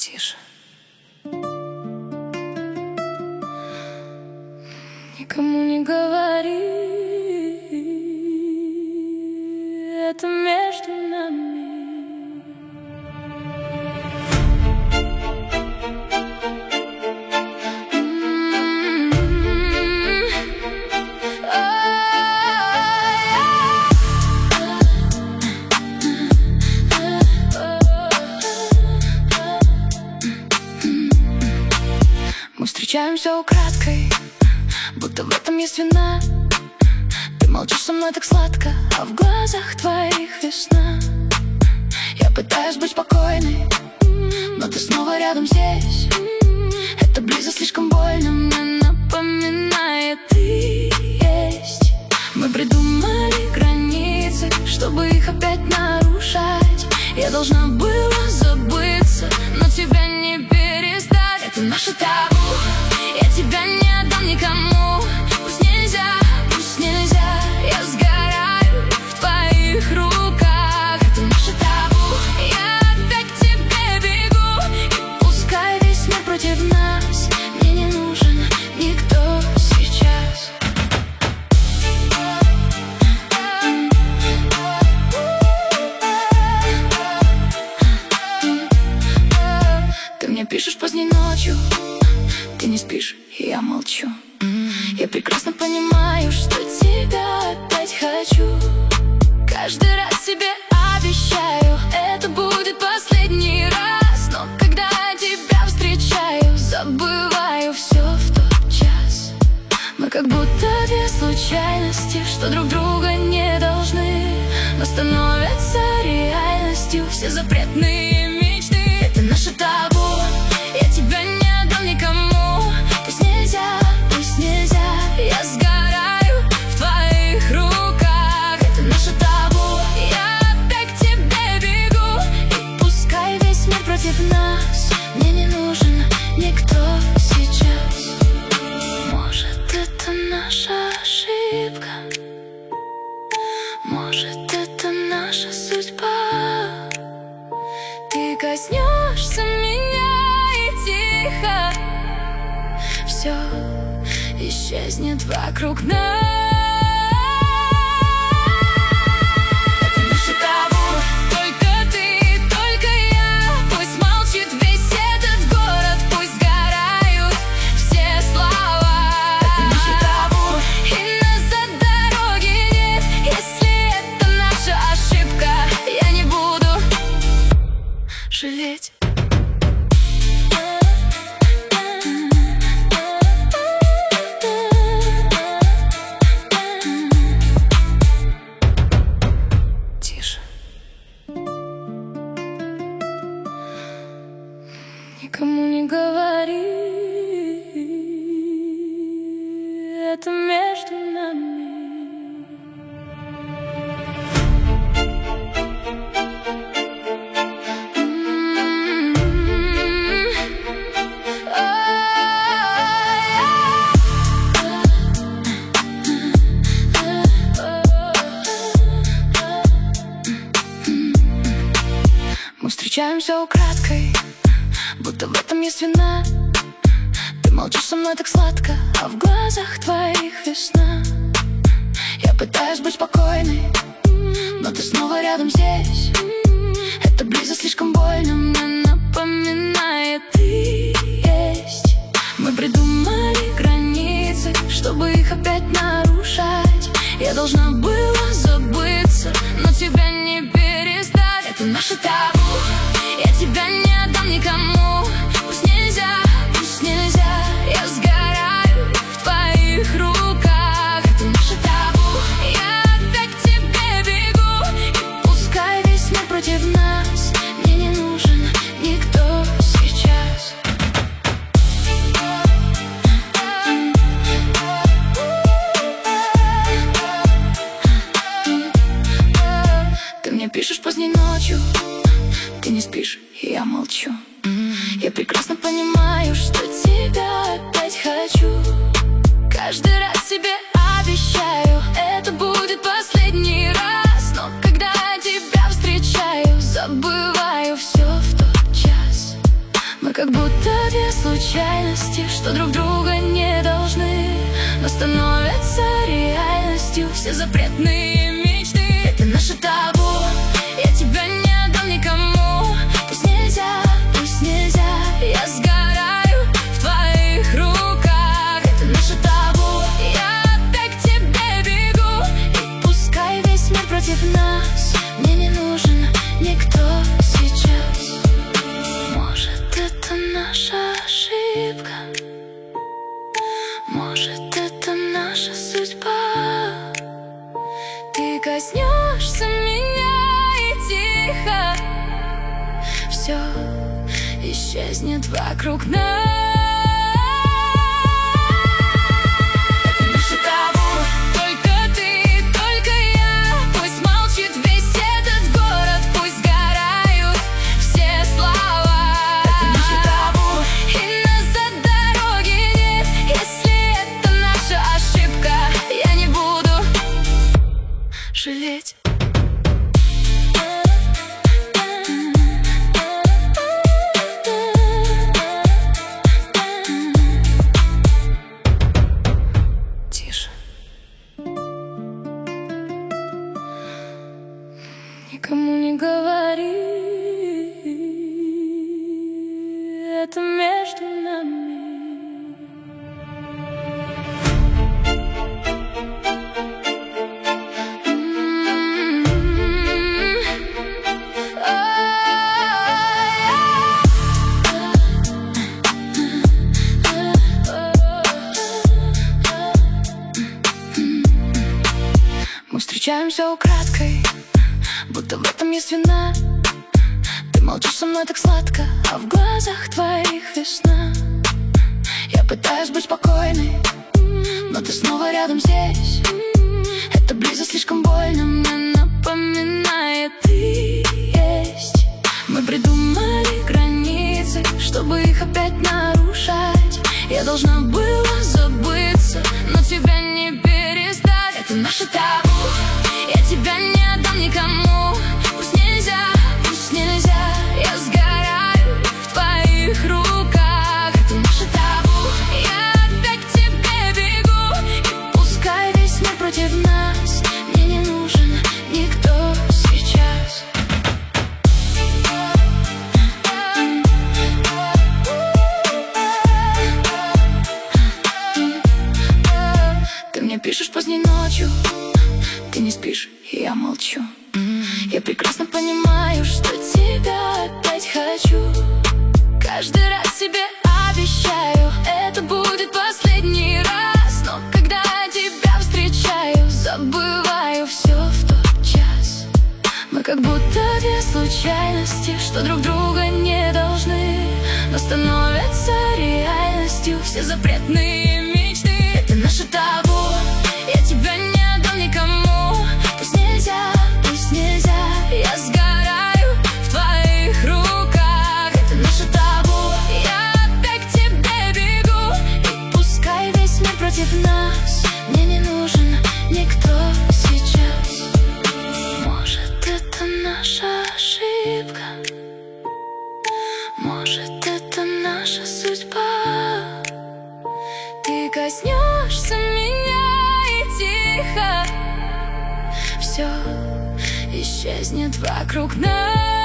Тише. Никому не говори, это между нами. Мы встречаемся украдкой, будто в этом есть вина. Ты молчишь со мной так сладко, а в глазах твоих весна. Я пытаюсь быть спокойной, но ты снова рядом здесь. Эта близость слишком больно, мне напоминает ты есть. Мы придумали границы, чтобы их опять нарушать. Я должна была забыться, но тебя не перестать. Это наше табу, я тебя не отдам никому. Пусть нельзя, я сгораю в твоих руках. Это наше табу, я опять к тебе бегу. И пускай весь мир против нас, мне не нужен никто сейчас. Ты мне пишешь поздней ночью, ты не спишь, и я молчу. Я прекрасно понимаю, что тебя опять хочу. Каждый раз себе обещаю, это будет последний раз. Но когда я тебя встречаю, забываю все в тот час. Мы как будто две случайности, что друг друга не должны, но становятся реальностью все запретные мечты. Это наше табу, я тебя не отдам никому. Пусть нельзя, я сгораю в твоих руках. Это наше табу, я опять к тебе бегу. И пускай весь мир против нас, мне не нужен никто сейчас. Может, это наша ошибка, может, это наша судьба. Ты коснешься меня и тихо все исчезнет вокруг нас. Это наше табу, только ты, только я. Пусть молчит весь этот город, пусть сгорают все слова. Это наше табу, и назад дороги нет. Если это наша ошибка, я не буду жалеть. Никому не говори, это между нами. Мы встречаемся украдкой, будто в этом есть вина. Ты молчишь со мной так сладко, а в глазах твоих весна. Я пытаюсь быть спокойной, но ты снова рядом здесь. Эта близость слишком больно, мне напоминает ты есть. Мы придумали границы, чтобы их опять нарушать. Я должна была забыться, но тебя не перестать. Это наше табу, я тебя не отдам никому. Пусть нельзя, я сгораю в твоих руках. Это наше табу, я опять к тебе бегу. И пускай весь мир против нас, мне не нужен никто сейчас. Ты мне пишешь поздней ночью, ты не спишь, и я молчу. Я прекрасно понимаю, что тебя опять хочу. Каждый раз себе обещаю, это будет последний раз. Но когда я тебя встречаю, забываю все в тот час. как будто две случайности, что друг друга не должны, но становятся реальностью все запретные мечты. Это наше табу, я тебя не отдам никому. Пусть нельзя, я сгораю в твоих руках. Это наше табу, я опять к тебе бегу. И пускай весь мир против нас, мне не нужен никто сейчас. Может, это наша ошибка, может, это наша судьба. Ты коснешься меня и тихо все исчезнет вокруг нас. Это наше табу, только ты, только я. Пусть молчит весь этот город, пусть сгорают все слова. Это наше табу, и назад дороги нет. Если это наша ошибка, я не буду жалеть. Никому не говори, это между нами. Мы встречаемся украдкой, будто в этом есть вина. Ты молчишь со мной так сладко, а в глазах твоих весна. Я пытаюсь быть спокойной, но ты снова рядом здесь. Эта близость слишком больно, мне напоминает ты есть. Мы придумали границы, чтобы их опять нарушать. Я должна была забыться, но тебя не перестать. Это наше табу, я тебя не отдам никому. Пусть нельзя, я сгораю в твоих руках. Это наше табу, я опять к тебе бегу. И пускай весь мир против нас, мне не нужен никто сейчас. Ты мне пишешь поздней ночью, ты не спишь, и я молчу. Я прекрасно понимаю, что тебя опять хочу. Каждый раз себе обещаю, это будет последний раз. Но когда тебя встречаю, забываю все в тот час. Мы как будто две случайности, что друг друга не должны, но становятся реальностью все запретные мечты. Это наше табу, я тебя не отдам никому. Пусть нельзя, я сгораю в твоих руках. Это наше табу, я опять к тебе бегу. И пускай весь мир против нас, мне не нужен никто сейчас. Может, это наша ошибка, может, это наша судьба. Ты коснешься меня и тихо все исчезнет вокруг нас.